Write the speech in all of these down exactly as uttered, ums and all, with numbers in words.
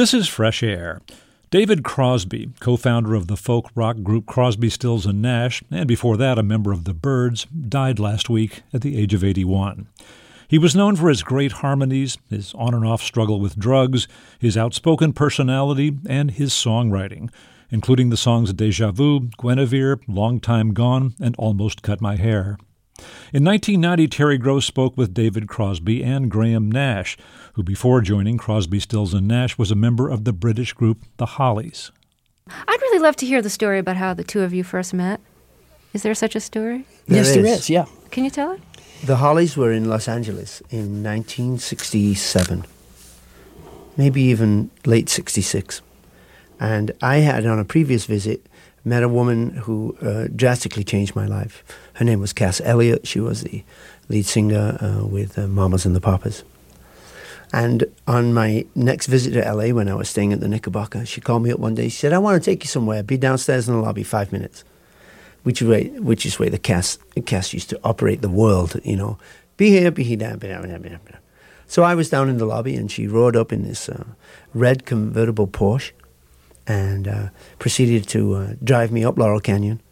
This is Fresh Air. David Crosby, co-founder of the folk rock group Crosby, Stills and Nash, and before that a member of the Byrds, died last week at the age of eighty-one. He was known for his great harmonies, his on and off struggle with drugs, his outspoken personality, and his songwriting, including the songs Deja Vu, Guinevere, Long Time Gone, and Almost Cut My Hair. In nineteen ninety, Terry Gross spoke with David Crosby and Graham Nash, who before joining Crosby, Stills and Nash was a member of the British group The Hollies. I'd really love to hear the story about how the two of you first met. Is there such a story? There yes, is. there is, yeah. Can you tell it? The Hollies were in Los Angeles in nineteen sixty-seven, maybe even late sixty-six. And I had, on a previous visit, met a woman who uh, drastically changed my life. Her name was Cass Elliot. She was the lead singer uh, with uh, Mamas and the Papas. And on my next visit to L A, when I was staying at the Knickerbocker, she called me up one day. She said, I want to take you somewhere. Be downstairs in the lobby, five minutes. Which is way, which is way the Cass, Cass used to operate the world, you know. Be here, be here, be there, be there, be there. So I was down in the lobby, and she rode up in this uh, red convertible Porsche and uh, proceeded to uh, drive me up Laurel Canyon.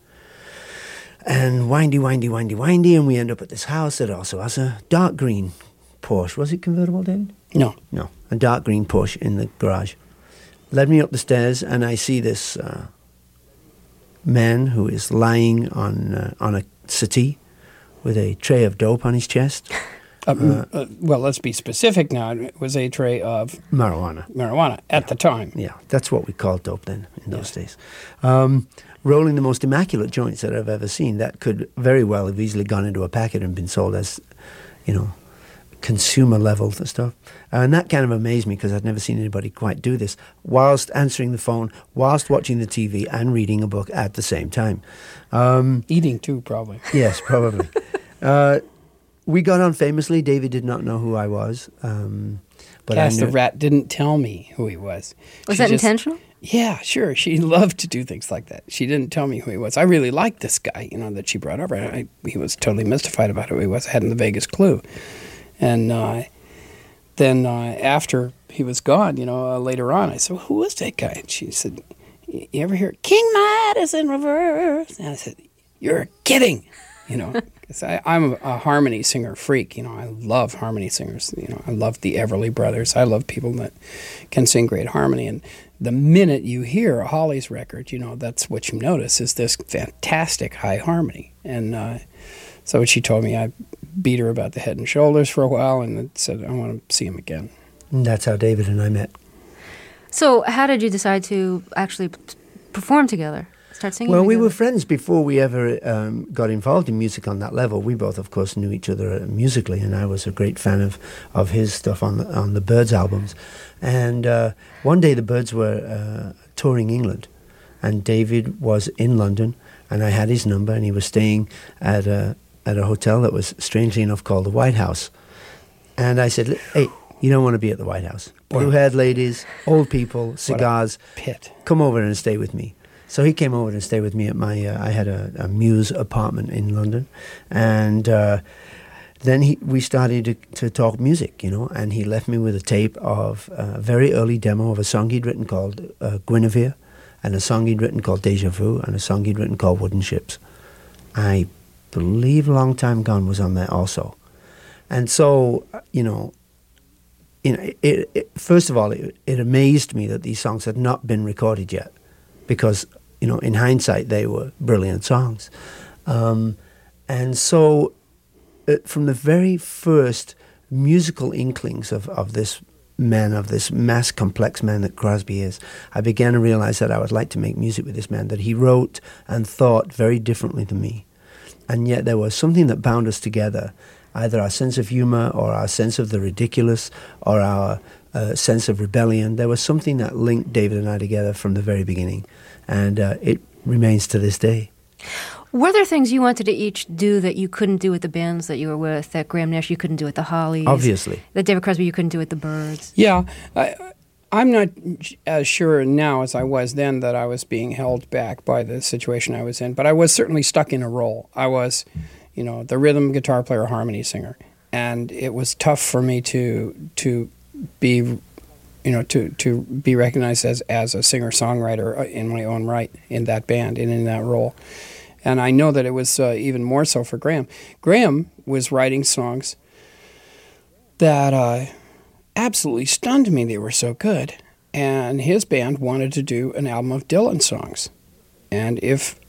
And windy, windy, windy, windy, and we end up at this house that also has a dark green Porsche. Was it convertible, David? No. No, a dark green Porsche in the garage. Led me up the stairs, and I see this uh, man who is lying on uh, on a settee with a tray of dope on his chest. Uh, Uh, uh, well, let's be specific now. It was a tray of marijuana. marijuana at yeah. the time. Yeah, that's what we called dope then in those yeah. days. Um, rolling the most immaculate joints that I've ever seen. That could very well have easily gone into a packet and been sold as, you know, consumer level stuff. And that kind of amazed me because I'd never seen anybody quite do this whilst answering the phone, whilst watching the T V and reading a book at the same time. Um, Eating too, probably. Yes, probably. uh, we got on famously. David did not know who I was. Um, but Cass I the knew- rat didn't tell me who he was. Was She that just- intentional? Yeah, sure. She loved to do things like that. She didn't tell me who he was. I really liked this guy, you know, that she brought over. I, he was totally mystified about who he was. I hadn't the vaguest clue. And uh, then uh, after he was gone, you know, uh, later on, I said, well, who was that guy? And she said, you ever hear King Midas in reverse? And I said, you're kidding, you know. Because I'm a, a harmony singer freak, you know. I love harmony singers. You know, I love the Everly Brothers. I love people that can sing great harmony. And the minute you hear a Hollies record, you know, that's what you notice is this fantastic high harmony. And uh, so she told me, I beat her about the head and shoulders for a while and said, I want to see him again. And that's how David and I met. So how did you decide to actually p- perform together, start singing Well, we together? were friends before we ever um, got involved in music on that level. We both, of course, knew each other uh, musically, and I was a great fan of, of his stuff on the, on the Byrds albums. And uh, one day the Byrds were uh, touring England, and David was in London, and I had his number, and he was staying at a, at a hotel that was, strangely enough, called the White House. And I said, hey, you don't want to be at the White House. Blue-haired ladies, old people, cigars. Pit. Come over and stay with me. So he came over and stayed with me at my, uh, I had a, a Muse apartment in London. And uh, then he, we started to, to talk music, you know, and he left me with a tape of a very early demo of a song he'd written called uh, Guinevere, and a song he'd written called Deja Vu, and a song he'd written called Wooden Ships. I believe Long Time Gone was on there also. And so, you know, you know, it, it, first of all, it, it amazed me that these songs had not been recorded yet, because, you know, in hindsight, they were brilliant songs. Um, and so, uh, from the very first musical inklings of, of this man, of this mass complex man that Crosby is, I began to realize that I would like to make music with this man, that he wrote and thought very differently than me. And yet there was something that bound us together, either our sense of humor or our sense of the ridiculous or our uh, sense of rebellion. There was something that linked David and I together from the very beginning, and uh, it remains to this day. Were there things you wanted to each do that you couldn't do with the bands that you were with, that Graham Nash you couldn't do with the Hollies? Obviously. That David Crosby you couldn't do with the Byrds? Yeah. I, I'm not as sure now as I was then that I was being held back by the situation I was in, but I was certainly stuck in a role. I was, you know, the rhythm guitar player, harmony singer, and it was tough for me to to be you know, to, to be recognized as, as a singer-songwriter in my own right in that band and in that role. And I know that it was uh, even more so for Graham. Graham was writing songs that uh, absolutely stunned me. They were so good. And his band wanted to do an album of Dylan songs. And if,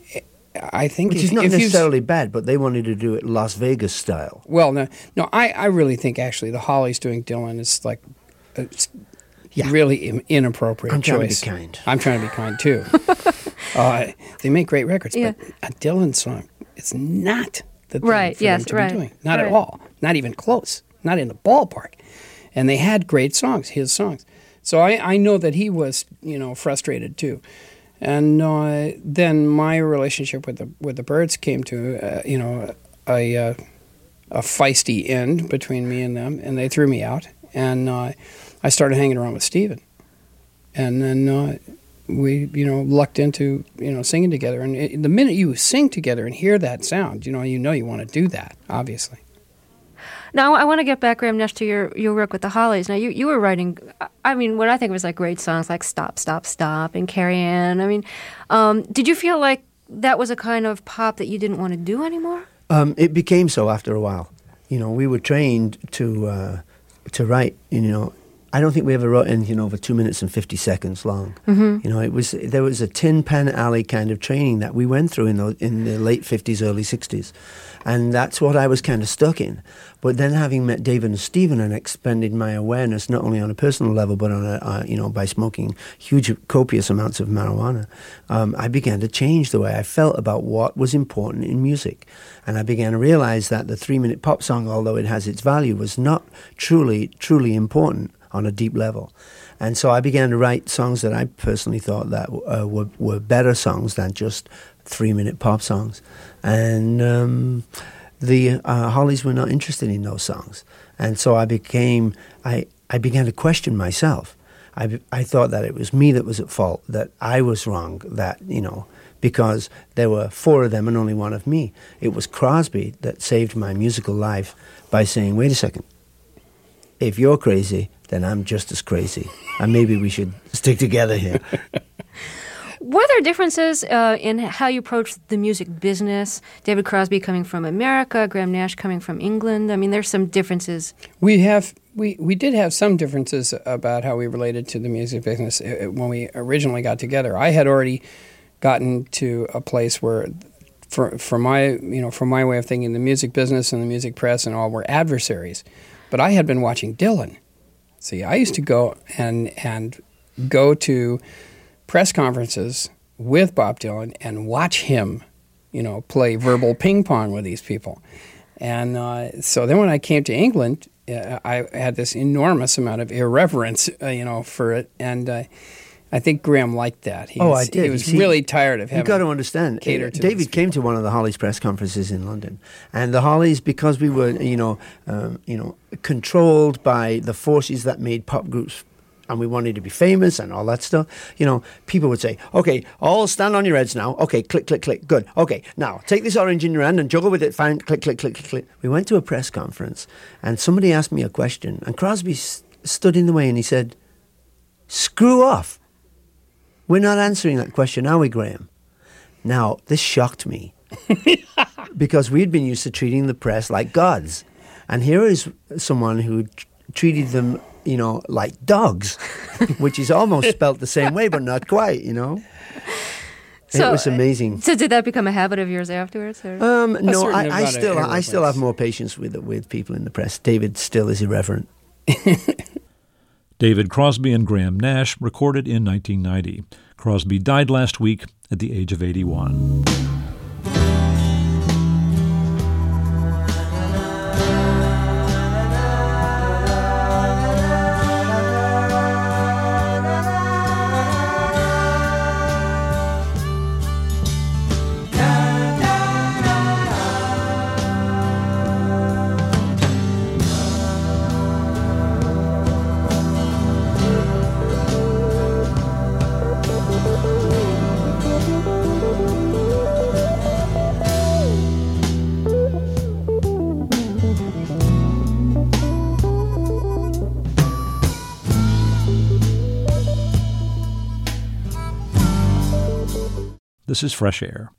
I think... Which if, is not if necessarily bad, but they wanted to do it Las Vegas style. Well, no, no I, I really think actually the Hollies doing Dylan is like... It's, Yeah. Really inappropriate I'm trying choice. to be kind. I'm trying to be kind, too. uh, they make great records, Yeah. but a Dylan song, it's not the thing Right, for yes, them to right, be doing. Not right. at all. Not even close. Not in the ballpark. And they had great songs, his songs. So I, I know that he was, you know, frustrated, too. And uh, then my relationship with the with the Byrds came to, uh, you know, a, uh, a feisty end between me and them, and they threw me out. And... Uh, I started hanging around with Stephen, and then uh, we, you know, lucked into, you know, singing together. And it, the minute you sing together and hear that sound, you know, you know you want to do that, obviously. Now, I want to get back, Graham Nash, to your, your work with the Hollies. Now, you, you were writing, I mean, what I think was like great songs like Stop, Stop, Stop and Carrie Ann. I mean, um, did you feel like that was a kind of pop that you didn't want to do anymore? Um, it became so after a while. You know, we were trained to uh, to write, you know, I don't think we ever wrote anything over two minutes and fifty seconds long. Mm-hmm. You know, it was there was a Tin Pan Alley kind of training that we went through in the in the late fifties, early sixties, and that's what I was kind of stuck in. But then, having met David and Stephen and expanded my awareness not only on a personal level, but on a uh, you know by smoking huge, copious amounts of marijuana, um, I began to change the way I felt about what was important in music, and I began to realize that the three-minute pop song, although it has its value, was not truly truly important on a deep level. And so I began to write songs that I personally thought that uh, were, were better songs than just three-minute pop songs. And um, the uh, Hollies were not interested in those songs. And so I became, I, I began to question myself. I, I thought that it was me that was at fault, that I was wrong, that, you know, because there were four of them and only one of me. It was Crosby that saved my musical life by saying, wait a second, if you're crazy, then I'm just as crazy. And maybe we should stick together here. Were there differences uh, in how you approached the music business? David Crosby coming from America, Graham Nash coming from England. I mean, there's some differences. We have we, we did have some differences about how we related to the music business when we originally got together. I had already gotten to a place where, for for my you know for my way of thinking, the music business and the music press and all were adversaries. But I had been watching Dylan. See, I used to go and and go to press conferences with Bob Dylan and watch him, you know, play verbal ping pong with these people. And uh, so then when I came to England, uh, I had this enormous amount of irreverence, uh, you know, for it. And uh, I think Graham liked that. He oh, was, I did. He was See, really tired of having you got to understand. cater to David these came to one of the Hollies press conferences in London, and the Hollies, because we were, you know, um, you know, controlled by the forces that made pop groups, and we wanted to be famous and all that stuff. You know, people would say, "Okay, all stand on your heads now. Okay, click, click, click. Good. Okay, now take this orange in your hand and juggle with it. Fine. Click, click, click, click, click." We went to a press conference, and somebody asked me a question, and Crosby s- stood in the way, and he said, "Screw off. We're not answering that question, are we, Graham?" Now, this shocked me because we'd been used to treating the press like gods. And here is someone who t- treated them, you know, like dogs, which is almost spelt the same way, but not quite, you know. So, it was amazing. So did that become a habit of yours afterwards? Or? Um, no, certain I, I amount of still, I irreverence. still have more patience with with people in the press. David still is irreverent. David Crosby and Graham Nash recorded in nineteen ninety. Crosby died last week at the age of eighty-one. This is Fresh Air.